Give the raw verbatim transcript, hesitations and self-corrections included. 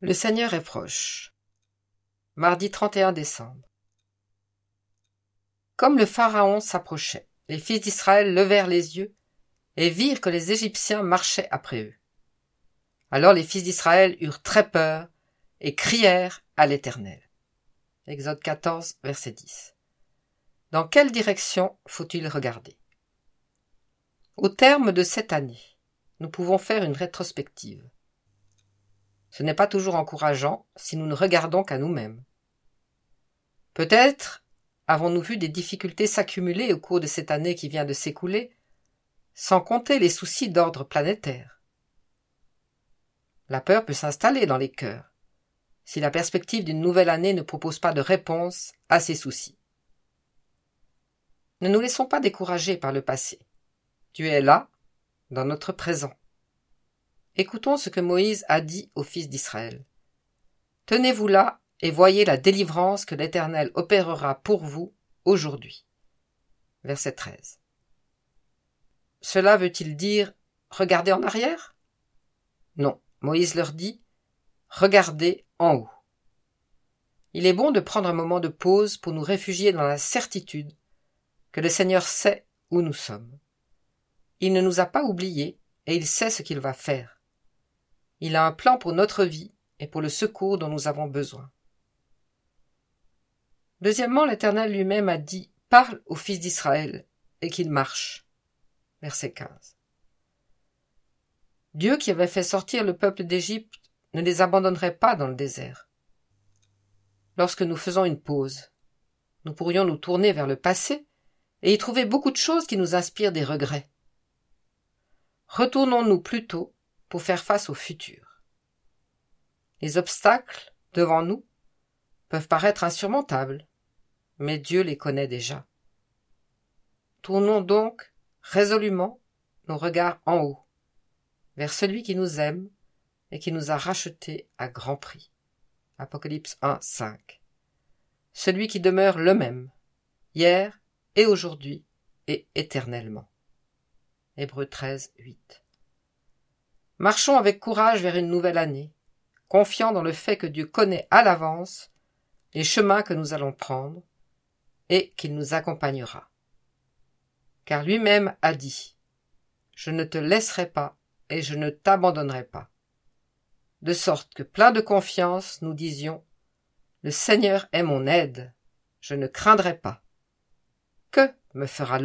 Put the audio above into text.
Le Seigneur est proche. Mardi trente et un décembre. Comme le Pharaon s'approchait, les fils d'Israël levèrent les yeux et virent que les Égyptiens marchaient après eux. Alors les fils d'Israël eurent très peur et crièrent à l'Éternel. Exode quatorze, verset dix. Dans quelle direction faut-il regarder? Au terme de cette année, nous pouvons faire une rétrospective. Ce n'est pas toujours encourageant si nous ne regardons qu'à nous-mêmes. Peut-être avons-nous vu des difficultés s'accumuler au cours de cette année qui vient de s'écouler, sans compter les soucis d'ordre planétaire. La peur peut s'installer dans les cœurs, si la perspective d'une nouvelle année ne propose pas de réponse à ces soucis. Ne nous laissons pas décourager par le passé. Dieu est là, dans notre présent. Écoutons ce que Moïse a dit aux fils d'Israël. « Tenez-vous là et voyez la délivrance que l'Éternel opérera pour vous aujourd'hui. » Verset treize. Cela veut-il dire « regardez en arrière » ? Non, Moïse leur dit « regardez en haut ». Il est bon de prendre un moment de pause pour nous réfugier dans la certitude que le Seigneur sait où nous sommes. Il ne nous a pas oubliés et il sait ce qu'il va faire. Il a un plan pour notre vie et pour le secours dont nous avons besoin. Deuxièmement, l'Éternel lui-même a dit « Parle aux fils d'Israël et qu'ils marchent » verset quinze. Dieu qui avait fait sortir le peuple d'Égypte ne les abandonnerait pas dans le désert. Lorsque nous faisons une pause, nous pourrions nous tourner vers le passé et y trouver beaucoup de choses qui nous inspirent des regrets. Retournons-nous plutôt pour faire face au futur. Les obstacles devant nous peuvent paraître insurmontables, mais Dieu les connaît déjà. Tournons donc résolument nos regards en haut, vers celui qui nous aime et qui nous a rachetés à grand prix. Apocalypse un, cinq. Celui qui demeure le même, hier et aujourd'hui et éternellement. Hébreux treize, huit. Marchons avec courage vers une nouvelle année, confiant dans le fait que Dieu connaît à l'avance les chemins que nous allons prendre et qu'il nous accompagnera. Car lui-même a dit « Je ne te laisserai pas et je ne t'abandonnerai pas ». De sorte que, plein de confiance, nous disions « Le Seigneur est mon aide, je ne craindrai pas. Que me fera l'homme ?